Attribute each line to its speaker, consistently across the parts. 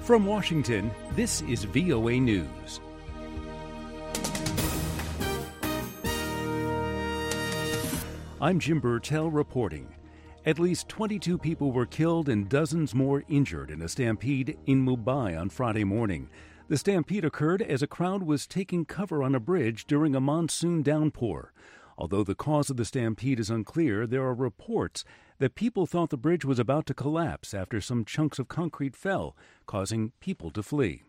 Speaker 1: From Washington, this is VOA News. I'm Jim Burtell reporting. At least 22 people were killed and dozens more injured in a stampede in Mumbai on Friday morning. The stampede occurred as a crowd was taking cover on a bridge during a monsoon downpour. Although the cause of the stampede is unclear, there are reports that people thought the bridge was about to collapse after some chunks of concrete fell, causing people to flee.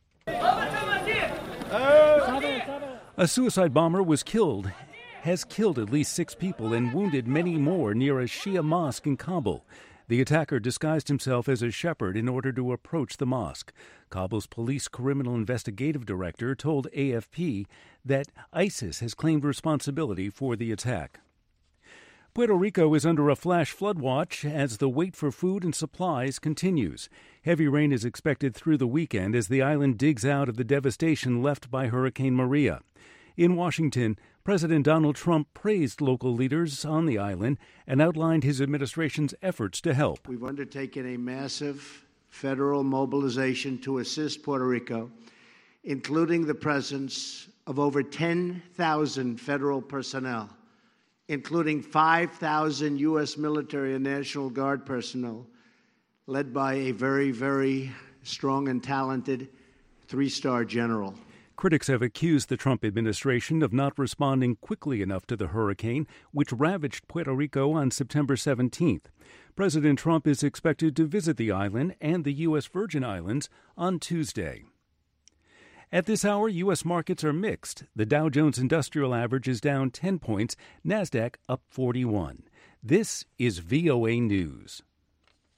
Speaker 1: A suicide bomber has killed at least 6 people and wounded many more near a Shia mosque in Kabul. The attacker disguised himself as a shepherd in order to approach the mosque. Kabul's police criminal investigative director told AFP that ISIS has claimed responsibility for the attack. Puerto Rico is under a flash flood watch as the wait for food and supplies continues. Heavy rain is expected through the weekend as the island digs out of the devastation left by Hurricane Maria. In Washington, President Donald Trump praised local leaders on the island and outlined his administration's efforts to help.
Speaker 2: We've undertaken a massive federal mobilization to assist Puerto Rico, including the presence of over 10,000 federal personnel, including 5,000 U.S. military and National Guard personnel, led by a very, very strong and talented 3-star general.
Speaker 1: Critics have accused the Trump administration of not responding quickly enough to the hurricane, which ravaged Puerto Rico on September 17th. President Trump is expected to visit the island and the U.S. Virgin Islands on Tuesday. At this hour, U.S. markets are mixed. The Dow Jones Industrial Average is down 10 points, NASDAQ up 41. This is VOA News.